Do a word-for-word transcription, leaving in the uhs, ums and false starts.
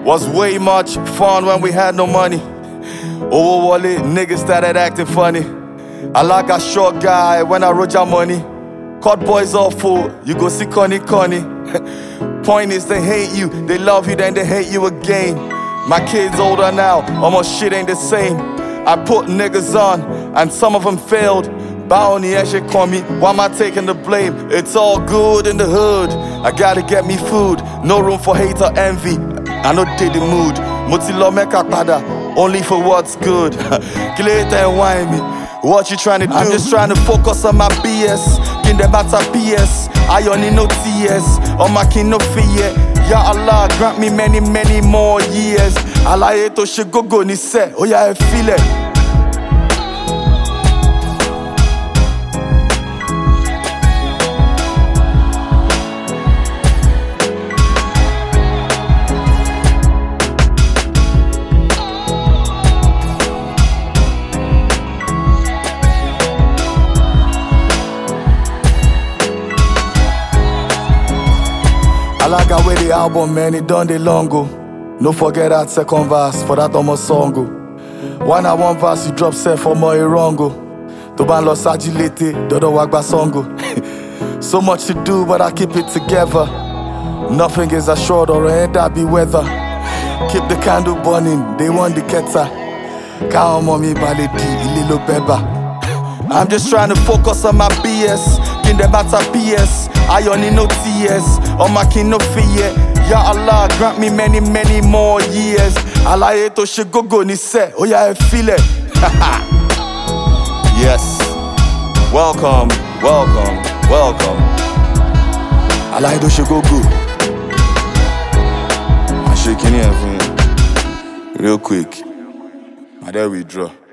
Was way much fun when we had no money. Owo wale, niggas started acting funny. I like a short guy when I wrote your money. Cut boys off full, you go see Connie Connie. Point is they hate you, they love you, then they hate you again. My kids older now, almost shit ain't the same. I put niggas on, and some of them failed. Bounty and shit call me, why am I taking the blame? It's all good in the hood, I gotta get me food. No room for hate or envy, I no did the mood. Mutilo meka pada, only for what's good. Later and whine me, what you trying to do? I'm just trying to focus on my B S. Kin them matter P S, I only no T S. On my kin no fear. Ya Allah, grant me many, many more years. Allah eto she go go ni se, oh yeah I feel it. I like how way the album, man, it done the long go. No forget that second verse for that almost song go. One at one verse you drop set for more wrongo. To ban lost agility, dodo wagba songo. So much to do, but I keep it together. Nothing is assured or ain't that be weather. Keep the candle burning, they want the keta. Count mommy baladi, ililo beba. I'm just trying to focus on my B S. Kin them matter P S, I only no T S. On my kin no fear. Ya Allah, grant me many, many more years. Allah eto she go go ni se, oh yeah I feel it. Yes, welcome, welcome, welcome. Allah eto she go go. I'm shaking here for you. Real quick, and then we draw.